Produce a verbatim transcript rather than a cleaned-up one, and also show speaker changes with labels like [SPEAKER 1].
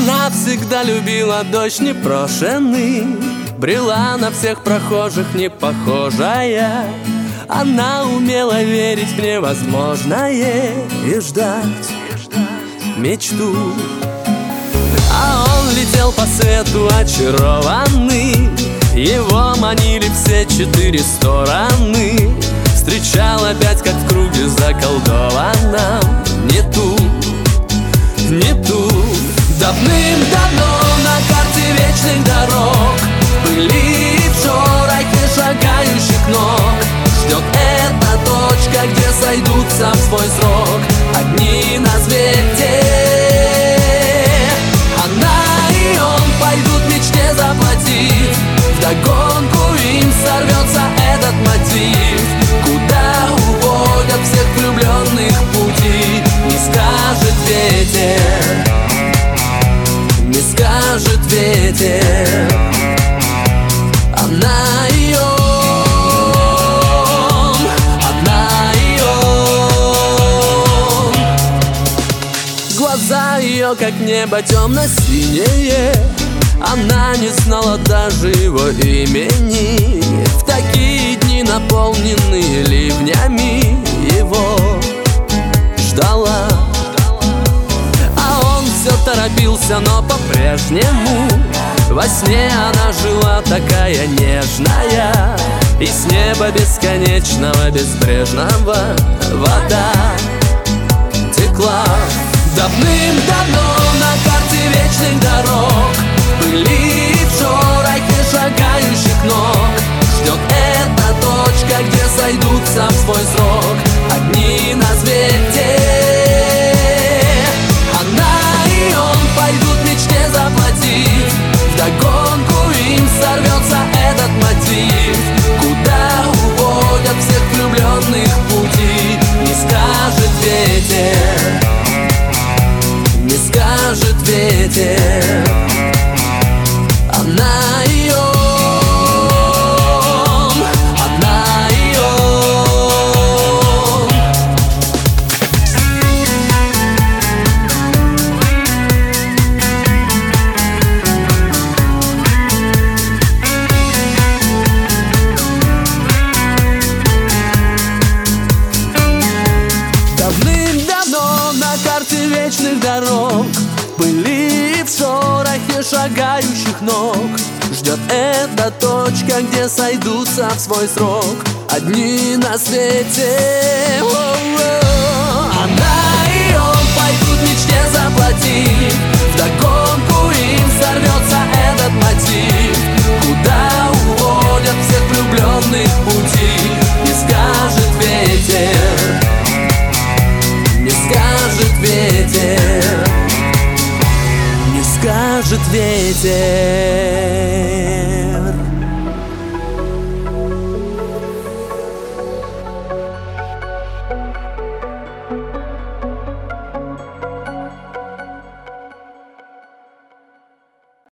[SPEAKER 1] Она всегда любила дождь непрошенный, брела на всех прохожих не похожая. Она умела верить в невозможное и ждать мечту. А он летел по свету очарованный, его манили все четыре стороны. Встречал опять, как в круге заколдованном, не ту, не ту. Давным-давно на карте вечных дорог, пыли в шорохе шагающих ног, ждет эта точка, где сойдутся в свой срок одни на свете. Она и он пойдут мечте заплатив, вдогонку им сорвется этот мотив. Куда уводят всех влюбленных пути, не скажет ветер, не скажет ветер. Она и он, она и он. Глаза ее, как небо темно-синее, она не знала даже его имени. В такие дни, наполненные ливнями, его ждала. А он все торопился, но по-прежнему во сне она жила такая нежная, и с неба бесконечного, безбрежного вода текла. Давным-давно на карте вечных дорог, пыли в шорохе шагающих ног, ждет эта точка, где сойдутся в свой срок одни на свете. Она и он пойдут мечте заплатив, вдогонку им сорвется этот мотив. Куда уводят всех влюбленных пути, не скажет ветер, не скажет ветер. Она и он, она и он. Давным-давно на карте вечных дорог, пыли в шорохе шагающих ног, ждет эта точка, где сойдутся в свой срок одни на свете. О-о-о. Она и он пойдут мечте заплатив, вдогонку им сорвется этот мотив. Куда уводят всех влюбленных пути, не скажет ветер, не скажет ветер, не скажет ветер.